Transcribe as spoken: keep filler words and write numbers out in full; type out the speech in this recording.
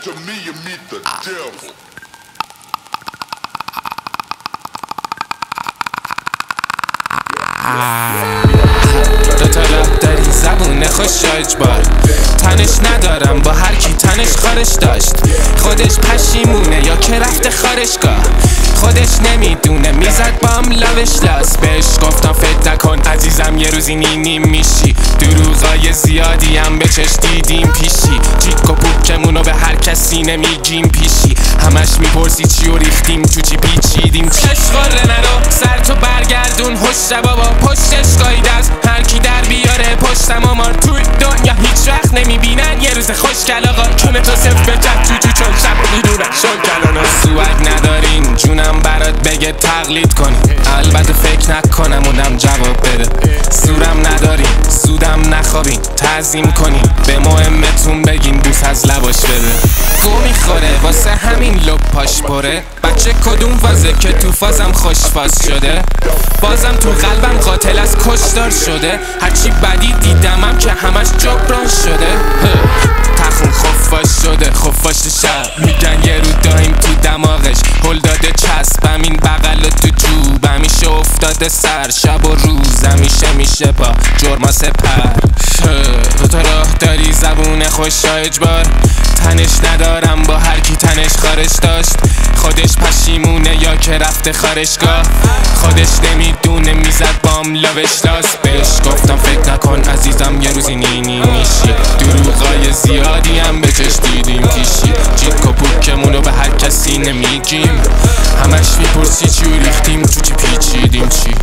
to me you meet the devil. دو تا راه داری زبون خوش اجبار، تنش ندارم با هر کی تنش خارش داشت. خودش پشیمونه یا که رفته خارشگاه، خودش نمیدونه میزد با هم لاوش لاس. بهش گفتم فکر نکن عزیزم یه روزی نیم میشی، دروغای زیادی هم به چش دیدیم پیشی. جیک و پوکمونو به هر کسی نمیگیم پیشی، همش میپرسی چی و ریختیم تو چی پیچیدیم. چشقاره نرو سر تو برگردون، هش بابا پشتش گایده از هر کی در بیاره پشتم آمار. توی دنیا هیچ وقت نمیبینن یه روز خوشگل آقا، چون تو صف بجد تو تو چون شب میدونن شون کلانا. سوگ ندارین جونم برات بگه تقلید کنی، البته فکر نکنم اونم جواب بده. سورم ندارین سودم نخوابین تعظیم کنین، به مهمتون بگین بوس از لباش بده. گو میخوره واسه همین لب پاش پره، بچه کدوم فازه که تو فازم خوشفاز شده. بازم تو قلبم قاتل از کشدار شده، هرچی بدی دیدمم که همش جبران شده. تخون خفاش شده خفاش شب، میگن یه رو دایم تو دماغش هل داده چسب. همین بغل تو جوب همیشه افتاده سر، شب و روز همیشه میشه با جرما سپر. تو تا راه داری زبون خوش اجبار، تنش ندارم با هر کی تنش خارش داشت. خودش پشیمونه یا که رفته خارشگاه، خودش نمیدونه میزد بام لاوش لاس. بهش گفتم فکر نکن عزیزم یه روزی نینی میشی، دروغای زیادی هم به چش دیدیم پیشی. جیک و پوکمونو به هر کسی نمیگیم، همش میپرسی چی و ریختیم تو چی پیچیدیم چی.